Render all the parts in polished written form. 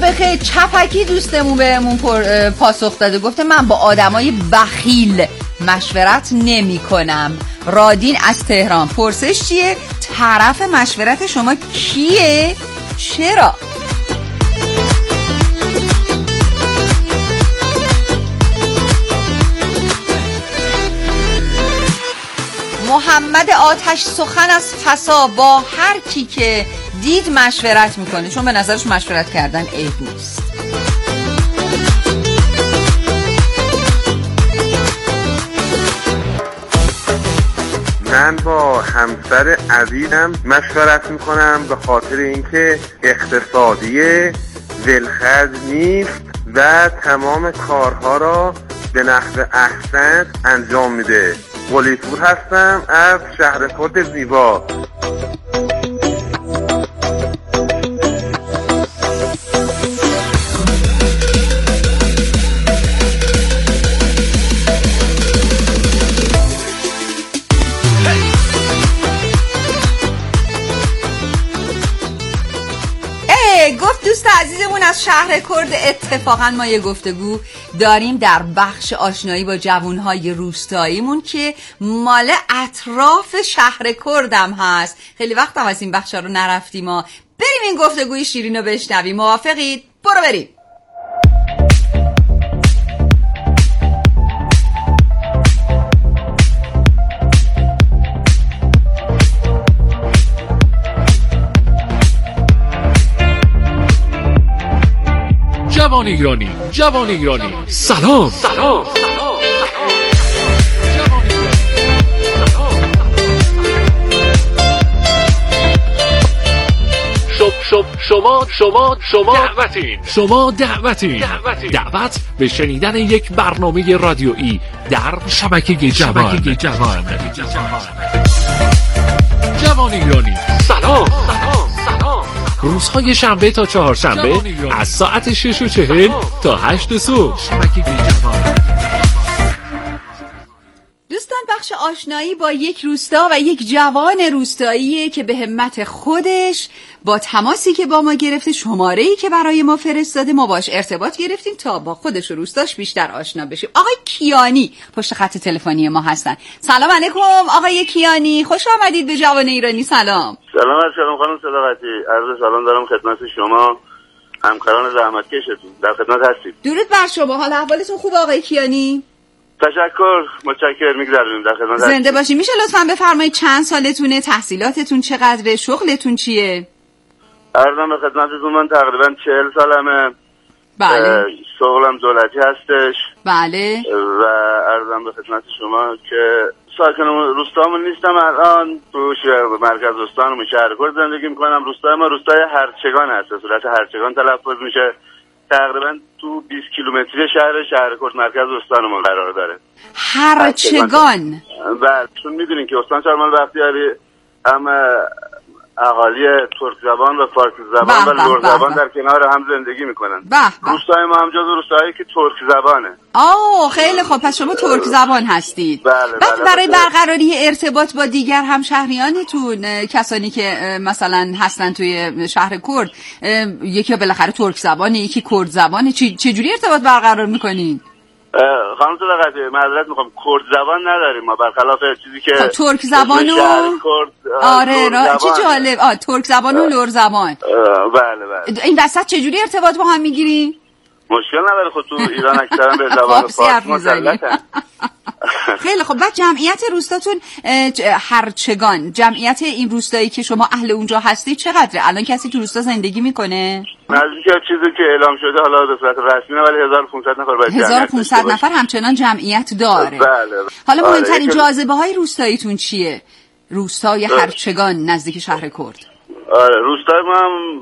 بخیر. چپکی دوستمون بهمون پاسخ داده، گفته من با آدمای بخیل مشورت نمی کنم. رادین از تهران. پرسش چیه؟ طرف مشورت شما کیه؟ چرا؟ محمد آتش سخن از فسا با هر کی که دید مشورت میکنه، چون به نظرش مشورت کردن عیب نیست. من با همسر عزیزم مشورت میکنم به خاطر اینکه اقتصادیه، ولخرج نیست و تمام کارها را به نحو احسن انجام میده. قلی‌پور هستم از شهرکرد زیبا. گفت دوست عزیزمون از شهر کرد. اتفاقا ما یه گفتگو داریم در بخش آشنایی با جوانهای روستاییمون که مال اطراف شهر کردم هست. خیلی وقت هم از این بخشا رو نرفتیم. ما بریم این گفتگوی شیرین رو بشنویم. موافقید؟ برو بریم. جوان ایرانی سلام. شما دعوت به شنیدن یک برنامه رادیویی در شبکه جوان ایرانی سلام. روزهای شنبه تا چهارشنبه از ساعت 6:40 تا 8 صبح. دوستان بخش آشنایی با یک روستا و یک جوان روستاییه که به همت خودش با تماسی که با ما گرفته، شماره‌ای که برای ما فرستاده، ما باش ارتباط گرفتیم تا با خودش و روستاش بیشتر آشنا بشیم. آقای کیانی پشت خط تلفنی ما هستن. سلام علیکم آقای کیانی، خوش آمدید به جوان ایرانی. سلام خانم صداقتی. عرض سلام دارم خدمت شما همکاران زحمتکشتون. در خدمت هستید. درود بر شما. حال احوالتون خوبه آقای کیانی؟ تشکر، متشکرم. میگذرونیم در خدمت. زنده باشین. میشه لطفاً بفرمایید چند سالتونه؟ تحصیلاتتون چقدره؟ شغلتون چیه؟ عرضم به خدمتتون من تقریبا 40 سالمه. بله. شغلم دولتی هستش. بله. و عرضم به خدمت شما که ساکن روستامون نیستم الان، تو مرکز روستامون شهر کرد زندگی میکنم. روستای ما روستای هرچگان هست، به صورت هرچگان تلفظ میشه. تقریبا تو 20 کیلومتری شهر کرد مرکز استان ما قرار داره. هرچگان. بله، چون میدونین که استان چهارمحال بختیاری هم اهالی ترک زبان و فارسی زبان و لور زبان در کنار هم زندگی میکنن. روستای ما هم جزو روستایی که ترک زبانه. خیلی خوب. پس شما ترک زبان هستید. بله. برای برقراری ارتباط با دیگر همشهریانتون، کسانی که مثلا هستن توی شهر کرد، یکی بالاخره ترک زبانه، یکی کرد زبانه، چجوری ارتباط برقرار میکنین؟ خانم صداقتی معذرت میخوام، کرد زبان نداریم ما، برخلاف چیزی که ترک زبان و چه جالب. ترک زبان و لور زبان. بله. این وسط چجوری ارتباط با هم میگیرین؟ مشکل نداره، خود تو ایران اکثرا به زبان فارسی مسلطن. خیلی خب. بعد جمعیت روستاتون هرچگان، جمعیت این روستایی که شما اهل اونجا هستی چقدره؟ الان کسی تو روستا زندگی میکنه؟ نزدیک چیزی که اعلام شده، حالا به صورت رسمی نه، ولی 1500 نفر باید 1500 نفر همچنان جمعیت داره. بله. حالا مهمترین جاذبه های روستاییتون چیه؟ روستای هرچگان نزدیک شهر کرد. روستای ما هم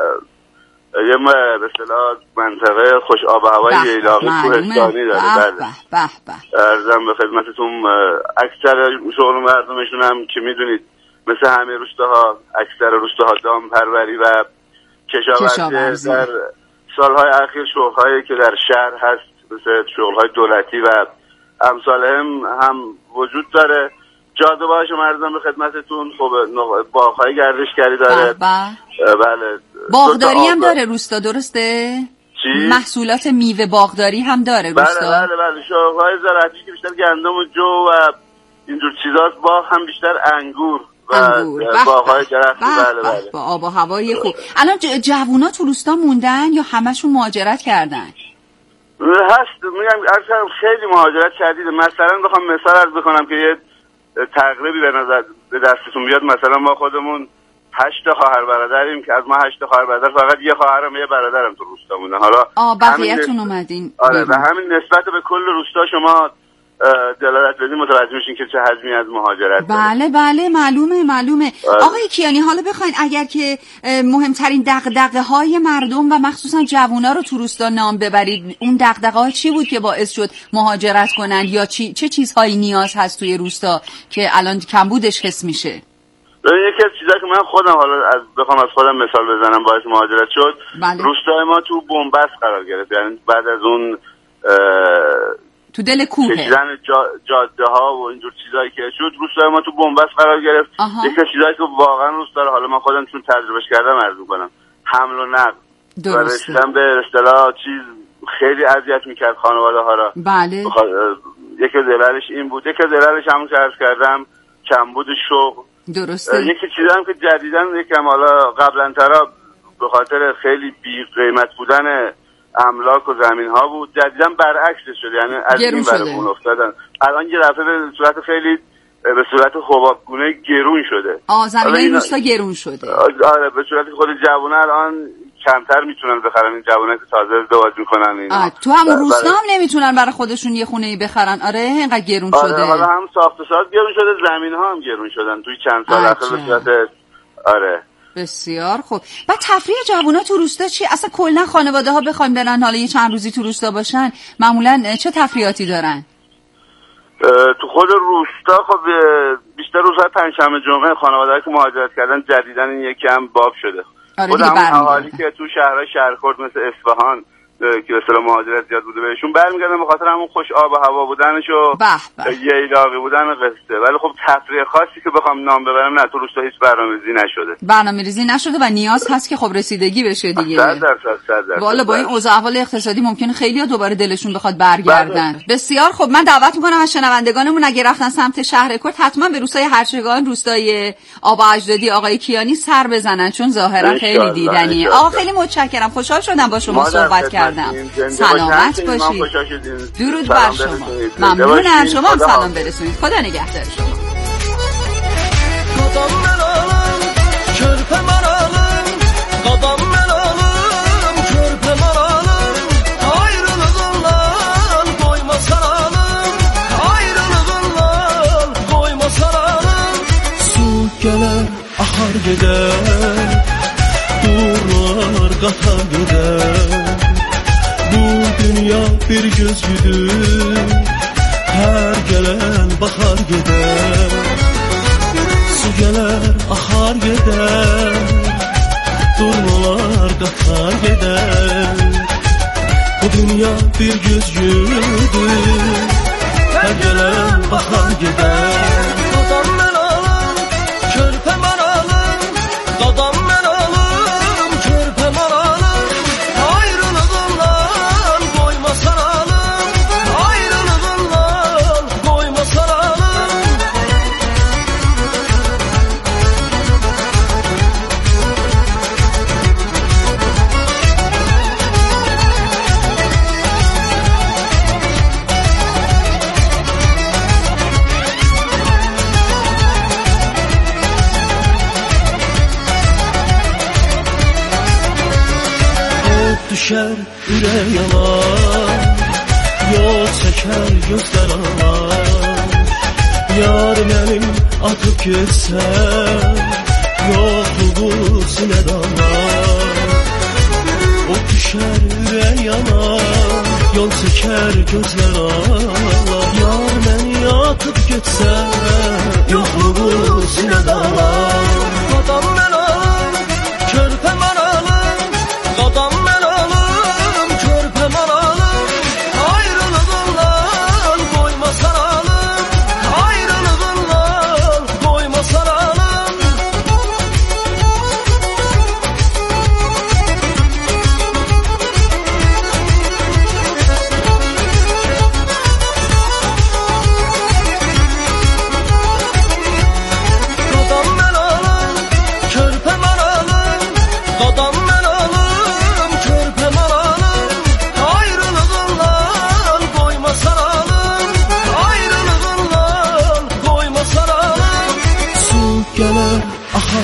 یه به اصطلاح منطقه خوش آب و هوای ییلاقی کوهستانی داره. به عرضم به خدمتتون اکثر شغل مردمشون هم که میدونید مثل همه روستاها، اکثر روستاها دام پروری و کشاورزی. در سالهای اخیر شغل‌هایی که در شهر هست مثل شغل‌های دولتی و امثال هم وجود داره. جاذبه‌هاش عرضم به خدمتتون خب باغ‌های گردشگری داره. بله. باغداری هم داره روستا، درسته؟ چی؟ محصولات میوه باغداری هم داره روستا؟ بله شاخه‌های زراعتی که بیشتر گندم و جو و اینجور چیزاست، باغ هم بیشتر انگور و باغ‌های درختی. بله با آب و هوای خوب. الان جوونا تو روستا موندن یا همشون مهاجرت کردن؟ هست، میگم اصلا خیلی مهاجرت شدیده. مثلا بخوام مثال عرض بکنم که یه تقریبی به نظر به دستتون بیاد، مثلا ما خودمون 8 خواهر برادریم که از ما 8 خواهر برادر فقط یه خواهرم یه برادرم تو روستا مونده. حالا بقیه‌تون اومدین. آره، و همین نسبت به کل روستا شما دلالت بدین متوجه میشین که چه حجمی از مهاجرت. بله معلومه. آقای کیانی، حالا بخواید اگر که مهمترین دغدغه‌های مردم و مخصوصا جوونا رو تو روستا نام ببرید، اون دغدغه‌ها چی بود که باعث شد مهاجرت کنند یا چه چیزهایی نیاز هست توی روستا که الان کمبودش حس میشه؟ یکی از چیزایی که من خودم حالا بخوام از خودم مثال بزنم باعث مهاجرت شد، روستای ما تو بنبست قرار گرفت. یعنی بعد از اون تو دل کوه کشیدن جاده ها و اینجور چیزایی که شد، روستای ما تو بنبست قرار گرفت. یکی از چیزایی که واقعا روستا، حالا من خودم چون تجربهش کردم عرض می‌کنم، حمل و نقل و رسیدن به اصطلاح چیز خیلی اذیت می‌کرد خانواده ها را. بله. یکی از دلایلش این بود. یکی از دلایلش همون که عرض کردم کمبود شغل. درسته. یکی چیزی هم که جدیداً یکم حالا قبلا ترا به خاطر خیلی بی قیمت بودن املاک و زمین ها بود، جدیداً برعکس شد. یعنی از این برمون افتادن. الان یه دفعه به صورت خیلی به صورت حبابگونه گرون شده. زمینای روستا گرون شده. آره، به صورت خود جوونا الان کمتر میتونن بخرن. این جوونا که تازه ازدواج میکنن اینا تو هم روستا هم نمیتونن برای خودشون یه خونه‌ای بخرن. آره، اینقدر گرون شده. حالا هم ساخت و ساز گرون شده، زمین ها هم گرون شدن توی چند سال اخیر به صورت بسیار خوب. بعد تفریح جوونا تو روستا چی؟ اصلا کلا خانواده ها بخوایم برن حالا یه چند روزی تو روستا باشن، معمولا چه تفریحاتی دارن؟ تو خود روستا خب بیشتر روزهای پنجشنبه جمعه خانواده‌ای که مهاجرت کردن جدیدن این یکم باب شده. آره، خود همون اهالی که تو شهرهای شهرخورد مثل اصفهان که اصلا مهاجرت زیاد بوده بهشون برمیگردن به خاطر همون خوش آب و هوا بودنش و ییلاقی بودن قصه. ولی خب تفریح خاصی که بخوام نام ببرم نه، تو روستا هیچ برنامه‌ریزی نشده و نیاز هست که خب رسیدگی بشه دیگه. 100%. والا با این اوضاع احوال اقتصادی ممکنه خیلی‌ها دوباره دلشون بخواد برگردن. بسیار خب، من دعوت می‌کنم از شنوندگانمون اگه رفتن سمت شهرکرد حتما به روستای هرچگان، روستای آبا اجدادی آقای کیانی سر بزنن، چون ظاهرا خیلی دیدنیه. آقا خیلی متشکرم، خوشحال شدم با شما صحبت کردم. سلامت باشید. درود بر شما. ممنونم. شما هم سلام برسونید. خدا نگهدار شما. Qatar gedər Bu dünya bir gözgüdür Hər gələn baxar gedər Su gələr, axar gedər Durmalar qatar gedər Bu dünya bir gözgüdür Hər gələn baxar gedər Qadam mən alım, körpə mən alım Qadam mən alım, körpə mən alım Ayrılığından qoymasan alım Ayrılığından qoymasan alım Düşər ürək yanar Yol çəkər gözlər ağlar Yar mənim atıb getsən Yoxluğu sinə damlar O düşər ürək yanar Yol çəkər gözlər ağlar Yar məni atıb getsən Yoxluğu sinə damlar Qadam mən alım, körpə mən alım Qadam mən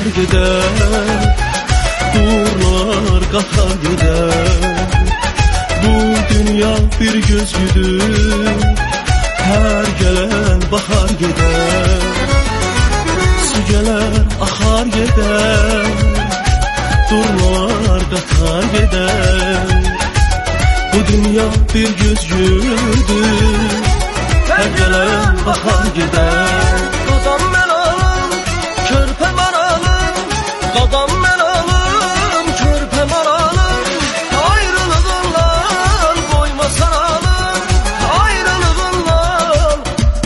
gedər Durlar qatar gedər Bu dünya bir gözlüdür Hər gələn bahar gedər Su gələr axar gedər Durlar qatar gedər Bu dünya bir gözlüdür Hər gələn bahar gedər Qadam mən alım, körpə mən alım Qadam mən alım, körpə mən alım Ayrılığından qoymasan alım Ayrılığından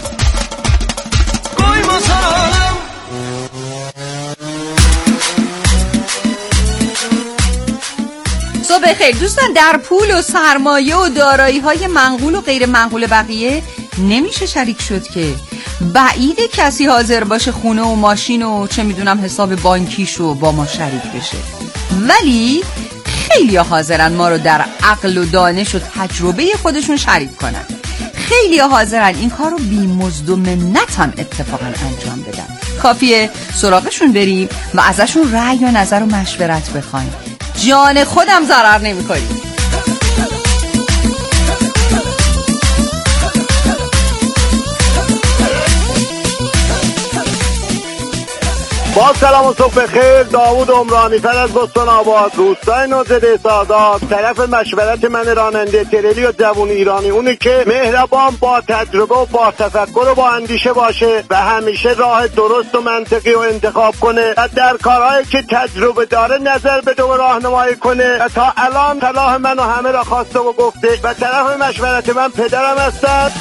qoymasan alım صبح خیر دوستان. در پول و سرمایه و دارایی‌های منقول و غیر منقول بقیه نمیشه شریک شد که. بعیده کسی حاضر باشه خونه و ماشین و چه میدونم حساب بانکیشو با ما شریک بشه. ولی خیلی حاضرن ما رو در عقل و دانش و تجربه خودشون شریک کنن. خیلی حاضرن این کار رو بی مزد و منت هم اتفاقا انجام بدن. کافیه سراغشون بریم و ازشون رأی و نظر و مشورت بخوایم. جان خودم ضرر نمی کنیم. با سلام و صبح خیر. داوود عمرانی فر از بستان آباد، روستای نوزده سادات. طرف مشورت من راننده تریلی و جوون ایرانی اونه که مهربان، با تجربه و با تفکر و با اندیشه باشه و همیشه راه درست و منطقی رو انتخاب کنه و در کارهایی که تجربه داره نظر بده و راهنمایی کنه. و تا الان صلاح منو همه را خواسته و گفته و طرف مشورت من پدرم هستند.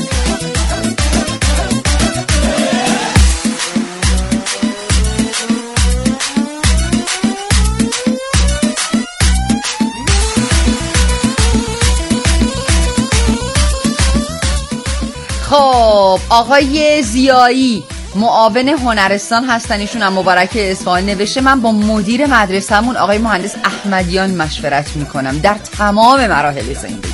خب آقای زیایی معاون هنرستان هستن، ایشون هم مبارک اصفهان نوشته من با مدیر مدرسه‌مون آقای مهندس احمدیان مشورت میکنم در تمام مراحل زندگی.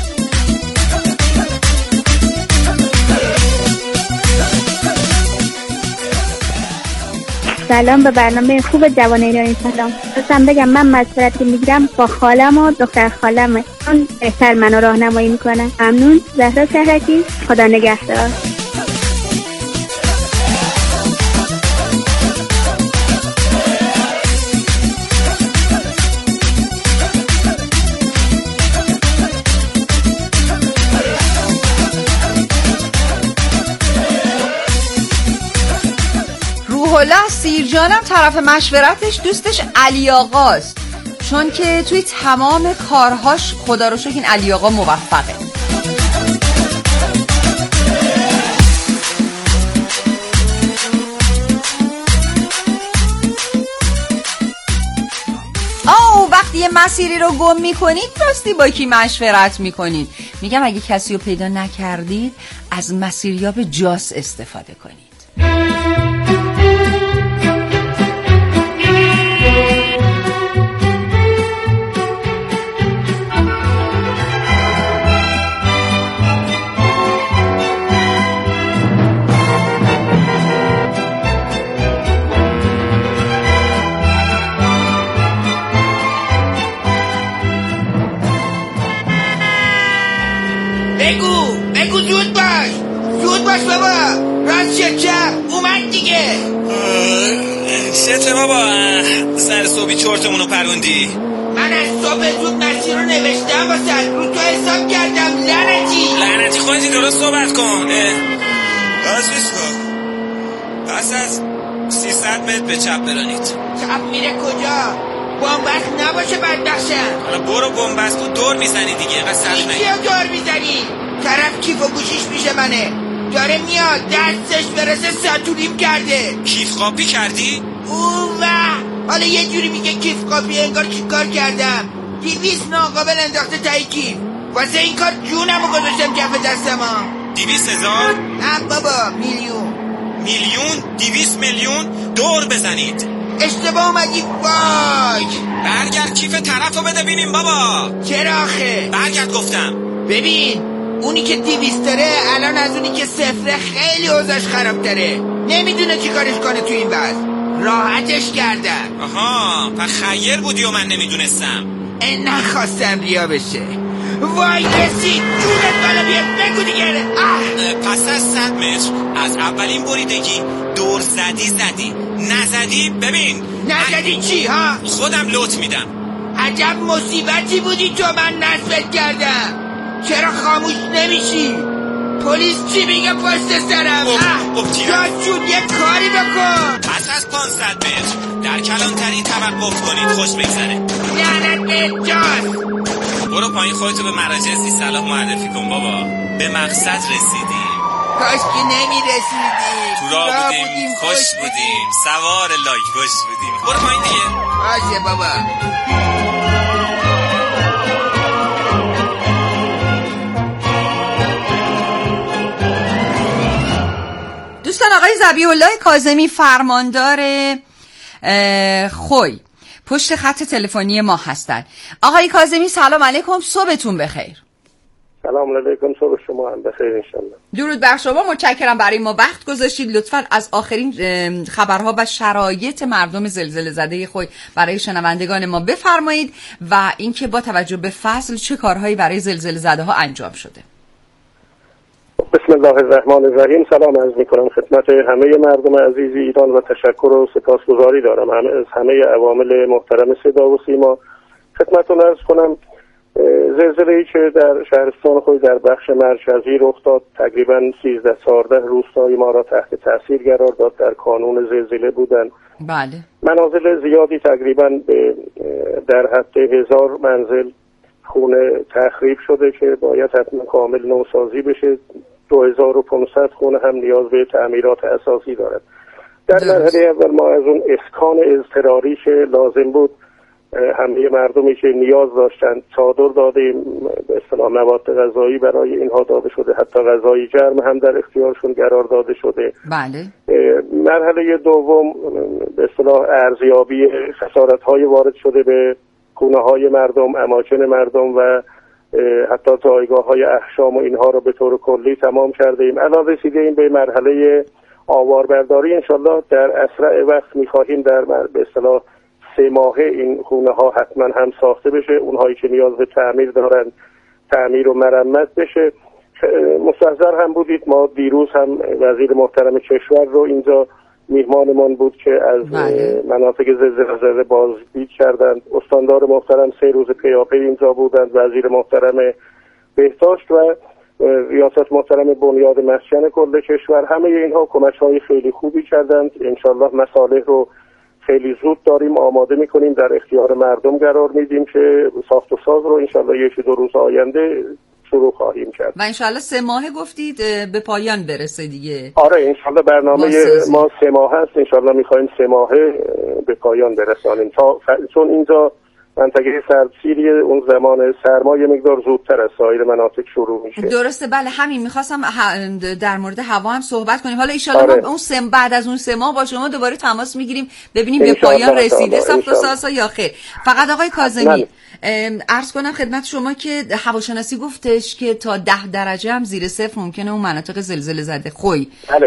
سلام به برنامه خوب جوان ایرانی. سلام. خواستم بگم من مشورت که میگیرم با خالم و دختر خالمه، اون بهتر منو راهنمایی میکنه. ممنون. زهرا شهرکی، خدا نگهدار. روح‌الله سیرجانم طرف مشورتش دوستش علی آقاست، چون که توی تمام کارهاش خدا رو شکر این علی آقا موفقه. وقتی یه مسیری رو گم میکنید راستی با کی مشورت میکنید؟ میگم اگه کسی رو پیدا نکردید از مسیریاب جاس استفاده کنید. بگو زود باش بابا. راست چپ اومد دیگه. چته بابا سر صبحی چرتمونو پروندی؟ من از صبح زود مسیر رو نوشتم واسه رو تو حساب کردم. لعنتی خودتی درست صحبت کن. راست کن. پس از 300 متر به چپ برانید. چپ میره کجا؟ بنبست نباشه بدبخشم. حالا برو بنبست بود دور میزنی دیگه. کیو دور میزنی؟ طرف کیف و گوشیش پیش منه داره میاد دستش برسه ساتوریم کرده. کیف قاپی کردی؟ اوه حالا یه جوری میگه کیف قاپی انگار چی کار کردم. 200 ناقابل انداخته تایی کیف. واسه این کار جونمو گذاشتم کف دستم. 200,000؟ نه بابا میلیون. 200 میلیون دور بزنید. اشتباه اومدی. وای برگرد کیف طرفو بده ببینیم بابا. چرا آخه؟ برگرد گفتم. ببین اونی که 200 داره الان از اونی که 0 خیلی اوضاعش خرابتره. نمیدونه چی کارش کنه تو این وضع. راحتش کردم. آها، پس خیر بودی و من نمیدونستم. نخواستم ریا بشه. وای رسید، جونت بالا بیاد، بگو دیگه. پس از 100 متر از اولین بریدگی دور زدی نزدی. ببین نزدی چی ها؟ خودم لط میدم. عجب مصیبتی بودی تو، من نصبت کردم. چرا خاموش نمیشی؟ پلیس چی میگه پشت سرم؟ جاج جون یه کاری بکن. پس از 500 متر در کلانتری توقف کنید، خوش بگذره. لعنت به جاز. برو پایین، خودتو به مراجع سی صلاح معرفی کن بابا. به مقصد رسیدیم. کاش که نمیرسیدیم. تو راه بودیم، خوش بودیم، سوار لایک خوش بودیم. برو پایین دیگه. باشه بابا. دوستان، آقای ذبیح الله کاظمی فرماندار خوی پشت خط تلفنی ما هستند. آقای کاظمی سلام علیکم، صبحتون بخیر. سلام علیکم، صبح شما هم بخیر انشالله. درود بر شما، متشکرم برای ما وقت گذاشتید. لطفاً از آخرین خبرها و شرایط مردم زلزله زده خوی برای شنوندگان ما بفرمایید و اینکه با توجه به فصل چه کارهایی برای زلزله زده ها انجام شده. بسم الله الرحمن الرحیم. سلام عرض میکنم خدمت همه مردم عزیز ایران و تشکر و سپاسگزاری دارم از همه عوامل محترم صدا و سیما. خدمتتون عرض کنم زلزله‌ای که در شهرستان خوی در بخش مرکزی رخ داد تقریبا 13-14 روستای ما را تحت تاثیر قرار داد، در کانون زلزله بودند. بله. منازل زیادی تقریبا در حد 1000 منزل خونه تخریب شده که باید حتما کامل نوسازی بشه. 2500 خونه هم نیاز به تعمیرات اساسی دارد. در مرحله اول ما از اون اسکان اضطراری که لازم بود همه مردمی که نیاز داشتند چادر دادیم، به اصطلاح مواد غذایی برای اینها داده شده، حتی غذای گرم هم در اختیارشون قرار داده شده. بله. مرحله دوم به اصطلاح ارزیابی خسارت‌های وارد شده به خونه‌های مردم، اماکن مردم و حتی جایگاه‌های احشام و اینها رو به طور کلی تمام کرده ایم. الان رسیدیم به مرحله آواربرداری. انشالله در اسرع وقت می‌خواهیم در به اصطلاح 3 ماهه این خونه‌ها حتما هم ساخته بشه. اونهایی که نیاز به تعمیر دارن تعمیر و مرمت بشه. مستحضر هم بودید ما دیروز هم وزیر محترم کشور رو اینجا میهمانمان بود که از مناطق زلزله زده بازدید کردند. استاندار محترم 3 روز پیاپی اینجا بودند، وزیر محترم بهداشت و ریاست محترم بنیاد مسکن کل کشور. همه اینها کمک‌های خیلی خوبی کردند. انشالله مصالح رو خیلی زود داریم آماده میکنیم، در اختیار مردم قرار میدیم که ساخت و ساز رو انشالله 1-2 روز آینده شروع خواهیم کرد و انشالله 3 ماهه گفتید به پایان برسه دیگه. آره انشالله برنامه ما 3 ماه هست. انشالله میخوایم 3 ماهه به پایان برسانیم چون اینجا منطقه سردسیری اون زمان سرما یه مقدار زودتر از سایر مناطق شروع میشه. درسته. بله همین میخواستم در مورد هوا هم صحبت کنیم. حالا انشالله ما اون بعد از اون 3 ماه با شما دوباره تماس میگیریم ببینیم به پایان رسیده ساخت و سازها یا خیر. فقط آقای کاظمی عرض کنم خدمت شما که هواشناسی گفتش که تا 10 درجه هم زیر صفر ممکنه اون مناطق زلزله زده خوی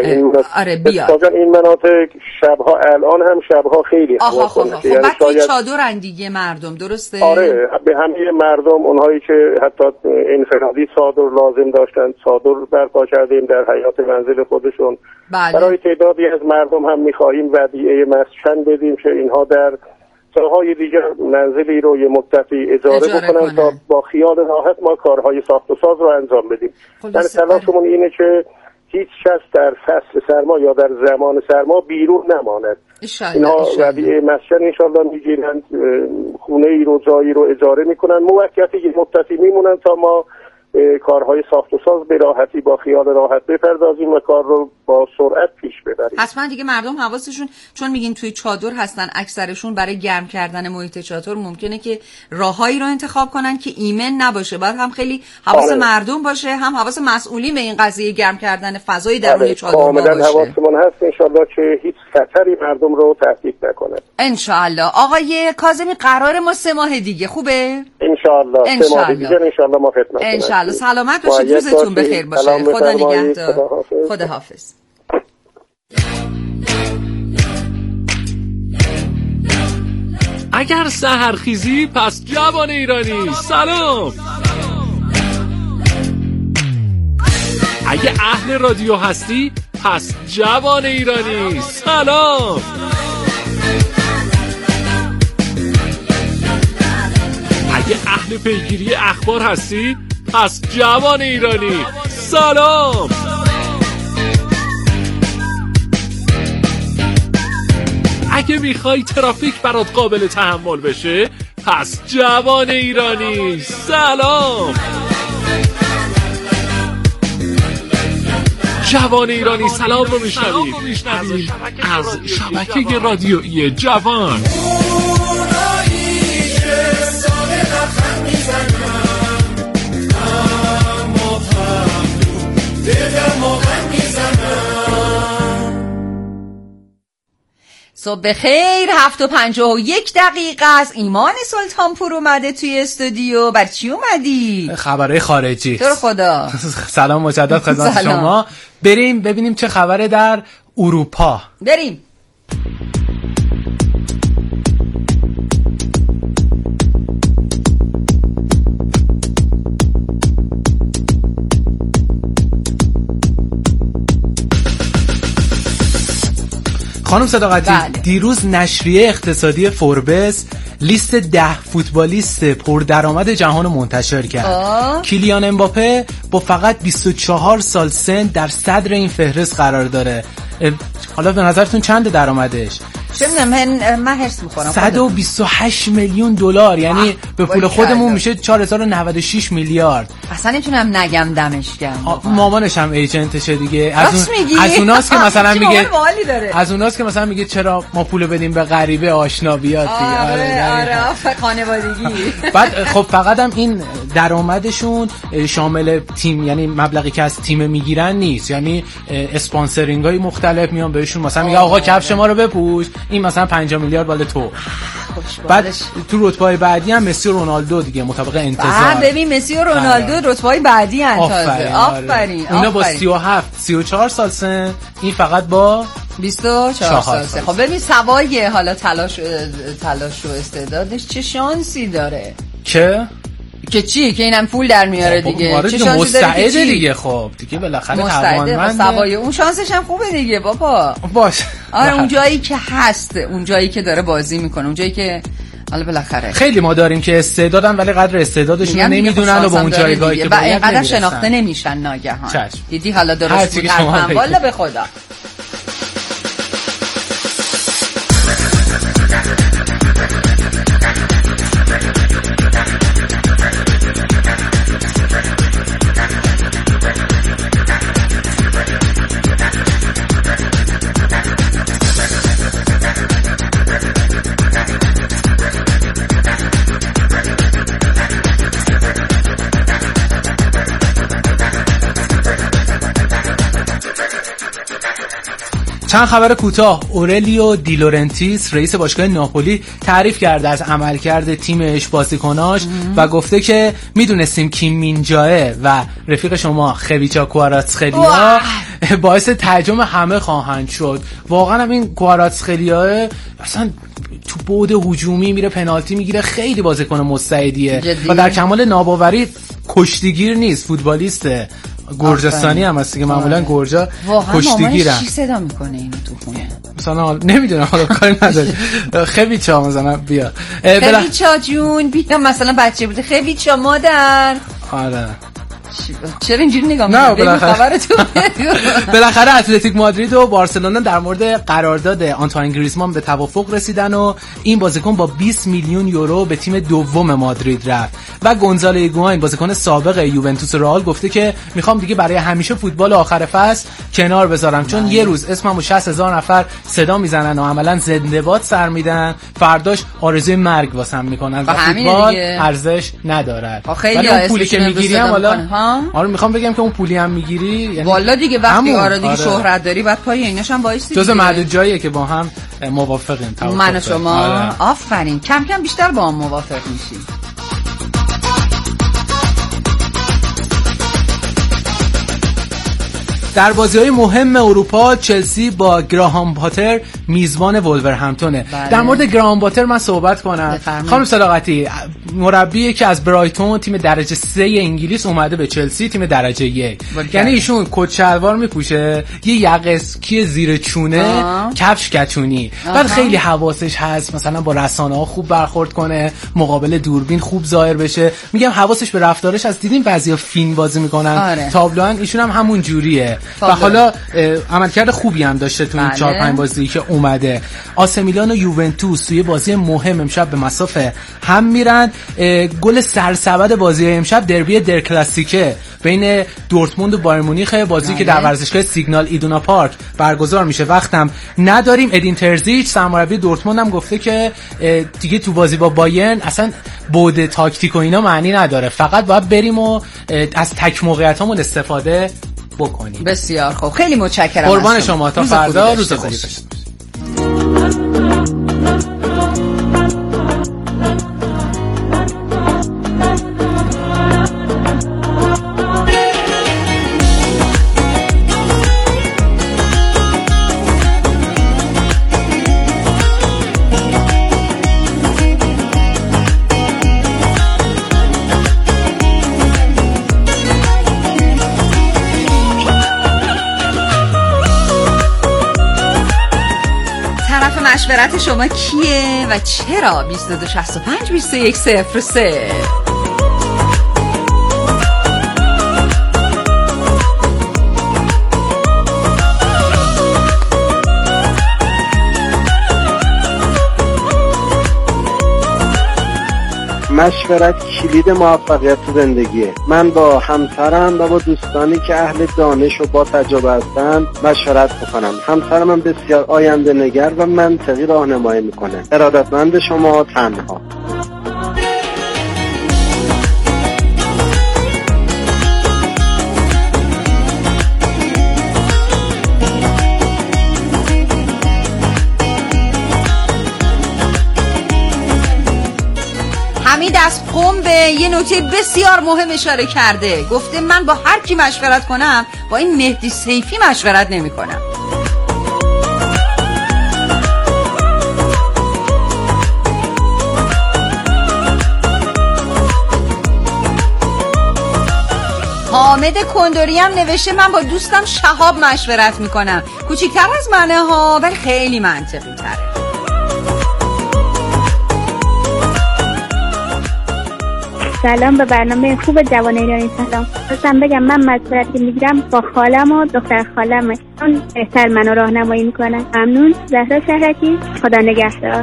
آره بیاد. این مناطق شبها الان هم شبها خیلی هوا خنک. خب بعد توی چادرن دیگه مردم، درسته؟ آره به همه مردم اونهایی که حتی انفرادی چادر لازم داشتن چادر برپا کردیم در حیاط منزل خودشون. بله. برای تعدادی از مردم هم می‌خواهیم ودیعه مسکن بدیم که اینها در جاهای دیگر منزلی رو یه مدتی اجاره بکنن تا با خیال راحت ما کارهای ساخت و ساز رو انجام بدیم. در تلاشمون اینه که هیچ کس در فصل سرما یا در زمان سرما بیرون نماند. اینها ودیعه مسکن انشالله میگیرند، خونه ای رو جایی رو اجاره میکنن، موقتی یه مدتی میمونن تا ما کارهای ساخت و ساز به راحتی با خیال راحت بپردازیم و کار رو با سرعت پیش ببریم. حتما دیگه مردم حواسشون، چون میگین توی چادر هستن اکثرشون، برای گرم کردن محیط چادر ممکنه که راههایی رو انتخاب کنن که ایمن نباشه. باید هم خیلی حواس مردم باشه، هم حواس مسئولین به این قضیه گرم کردن فضای درون چادر باشه. کاملا حواسمون هست انشالله که هیچ خطری مردم رو تهدید نکنه. انشالله. آقای کاظمی قرار ما 3 ماه دیگه خوبه؟ انشالله 3 ماه دیگه انشالله ما خدمت انشالله. سلامت باشید، روزتون بخیر باشه. خدا نگهدار. خدا حافظ. اگر سحرخیزی پس جوان ایرانی سلام. اگه اهل رادیو هستی پس جوان ایرانی سلام. اگه اهل پیگیری اخبار هستی پس جوان ایرانی سلام. اگه میخوای ترافیک برات قابل تحمل بشه پس جوان ایرانی سلام. جوان ایرانی سلام رو میشنوید از شبکه رادیویی جوان. صبح بخیر. 7:51 است. ایمان سلطانپور اومده توی استودیو. بر چی اومدی؟ خبرهای خارجی. تو رو خدا. سلام مجدد خدمت شما. بریم ببینیم چه خبره در اروپا. بریم. خانم صداقتی دیروز نشریه اقتصادی فوربس لیست 10 فوتبالیست پردرآمد جهان رو منتشر کرد. کیلیان امباپه با فقط 24 سال سن در صدر این فهرست قرار داره. حالا به نظرتون چنده درآمدش؟ چه میدونم، من هرس میخورم. 128 میلیون دلار، یعنی به پول خودمون میشه 4096 میلیارد. اصلا نمیتونم نگم دمش گرم. مامانش هم ایجنتشه دیگه. از اوناست که مثلا میگه از اوناست که مثلا میگه چرا ما پول بدیم به غریبه آشنا بیاد. آره خانوادگی. بعد خب فقط هم این درآمدشون شامل تیم، یعنی مبلغی که از تیم میگیرن نیست، یعنی اسپانسرینگ‌های مختلف میان بهشون مثلا میگه آقا کفش ما رو بپوش، این مثلا 5 میلیارد مال تو. بعد تو رتبه‌های بعدی هم مسی و رونالدو دیگه مطابق انتظار. ببین مسی و رونالدو رتبه‌های بعدی ان تازه. آفرین. اونا با 34 سال سن، این فقط با 24 سال سن. خب ببین سوای حالا تلاش و استعدادش چه شانسی داره که چی که اینم پول در میاره دیگه. چه شانسی مستعده دیگه. خب دیگه بالاخره توانمنده. سوای اون شانسش هم خوبه دیگه بابا. باشه. آره اون جایی که هست، اون جایی که داره بازی میکنه، اون جایی که حالا بالاخره خیلی ما داریم که استعدادن ولی قدر استعدادشون رو نمیدونن و به اون جایگاهی که باید اینقدر شناخته نمیشن ناگهان. دیدی حالا درست بود حرفم والا به خدا. چند خبر کوتاه. اورلیو دی لورنتیس رئیس باشگاه ناپولی تعریف کرده از عملکرد تیمش، بازیکناش و گفته که میدونستیم کیم مینجائه و رفیق شما خویچا کواراتسخلیا باعث تعجب همه خواهند شد. واقعا هم این کواراتسخلیا اصلا تو بعد هجومی میره پنالتی میگیره، خیلی بازیکن مستعدیه و در کمال ناباوری کشتیگیر نیست، فوتبالیسته. گرجستانی هم هست که معمولا گرجا کشتیگیرن. چی صدا میکنه اینو تو خونه؟ مثلا نمیدونم، حالا کاری نداره. خویچا مثلا بیا. خویچا جون بیا، مثلا بچه بوده خویچا مادر. آره چرا اینجوری نگاه می‌کنی؟ بالاخره اتلتیک مادرید و بارسلونا در مورد قرارداد آنتوان گریزمان به توافق رسیدن و این بازیکن با 20 میلیون یورو به تیم دوم مادرید رفت و گونزالو ایگواین بازیکن سابق یوونتوس رئال گفته که میخوام دیگه برای همیشه فوتبال آخر فصل کنار بذارم، چون یه روز اسممو 60,000 نفر صدا میزنن و عملاً زنده باد سر میدن، فرداش آرزوی مرگ واسم میکنن و فوتبال ارزش نداره. ولی اون پولی که میگیریم حالا آره میخوام بگم که اون پولی هم میگیری، یعنی والا دیگه وقتی آره دیگه شهرت داری بعد پای ایناش هم وایسی جزء معدود جاییه که با هم موافقیم. من و شما آفرین، کم کم بیشتر با هم موافق میشیم. در بازی‌های مهم اروپا چلسی با گراهام پاتر میزبان وولورهمپتونه. در مورد گراهام پاتر من صحبت کنم. خانم صداقتی مربی که از برایتون تیم درجه 3 انگلیس اومده به چلسی تیم درجه 1. یعنی ایشون کت شلوار میپوشه، یه یقه اسکی زیر چونه، کفش کتونی. بعد خیلی حواسش هست مثلا با رسانه‌ها خوب برخورد کنه، مقابل دوربین خوب ظاهر بشه. میگم حواسش به رفتارش از دیدین بعضیا فیلم بازی میکنن تابلوان، ایشون هم همون جوریه. و حالا عملکرد خوبی هم داشته تو این 4-5 بازی که اومده. آسه میلان و یوونتوس توی بازی مهم امشب به مسافه هم میرن. گل سرسبد بازی امشب دربی در کلاسیکه بین دورتموند و بایر مونیخ، بازی که در ورزشگاه سیگنال ایدونا پارک برگزار میشه. وقتم نداریم. ادین ترزیچ سرمربی دورتموند هم گفته که دیگه تو بازی با بایرن اصلا بود تاکتیک و اینا معنی نداره، فقط باید بریم و از تک موقعیتامون استفاده بکنیم. بسیار خوب، خیلی متشکرم. قربان شما، تا فردا روز خوبی داشته. مشورت شما کیه و چرا؟ 2265 2103. مشورت کلید موفقیت زندگیه. من با همسرم و با دوستانی که اهل دانش و با تجربه هستن مشورت میکنم. همسرم هم بسیار آینده نگر و منطقی راهنمایی میکنه. ارادتمند شما، تنها. حمید از قم به یه نکته بسیار مهم اشاره کرده. گفته من با هر کی مشورت کنم با این مهدی سیفی مشورت نمی کنم. حامد کندوری هم نوشته من با دوستم شهاب مشورت می کنم. کوچیک‌تر از منه ها ولی خیلی منطقی تره. سلام به برنامه خوب جوان ایرانی. سلام. خواستم بگم من مشورتی میگیرم با خالم و دختر خالمه، اون بهتر منو راهنمایی میکنه. ممنون. زهرا شهرکی، خدا نگهدار.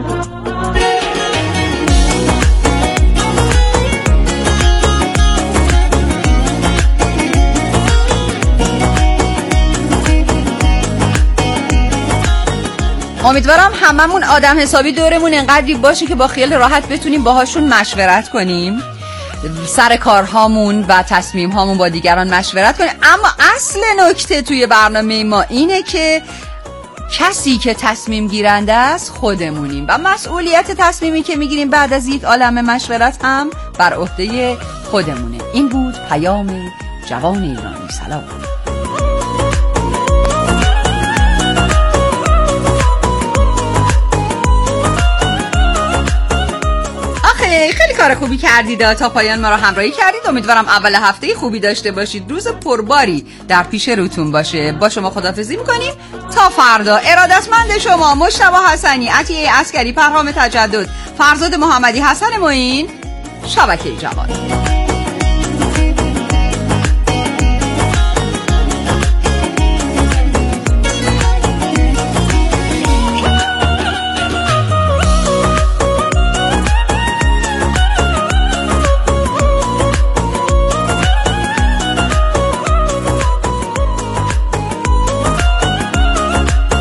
امیدوارم هممون آدم حسابی دورمون انقدری باشه که با خیال راحت بتونیم باهاشون مشورت کنیم، سر کارهامون و تصمیمهامون با دیگران مشورت کنیم. اما اصل نکته توی برنامه ما اینه که کسی که تصمیم گیرنده است خودمونیم و مسئولیت تصمیمی که میگیریم بعد از یک عالمه مشورت هم بر عهده خودمونه. این بود پیام جوان ایرانی. سلام. خیلی کار خوبی کردید، تا پایان ما رو همراهی کردید. امیدوارم اول هفته خوبی داشته باشید، روز پرباری در پیش روتون باشه. با شما خداحافظی میکنیم تا فردا. ارادتمند شما مجتبی حسنی، عطیه عسکری، پرهام تجدد، فرزاد محمدی، حسن معین، شبکه جوان.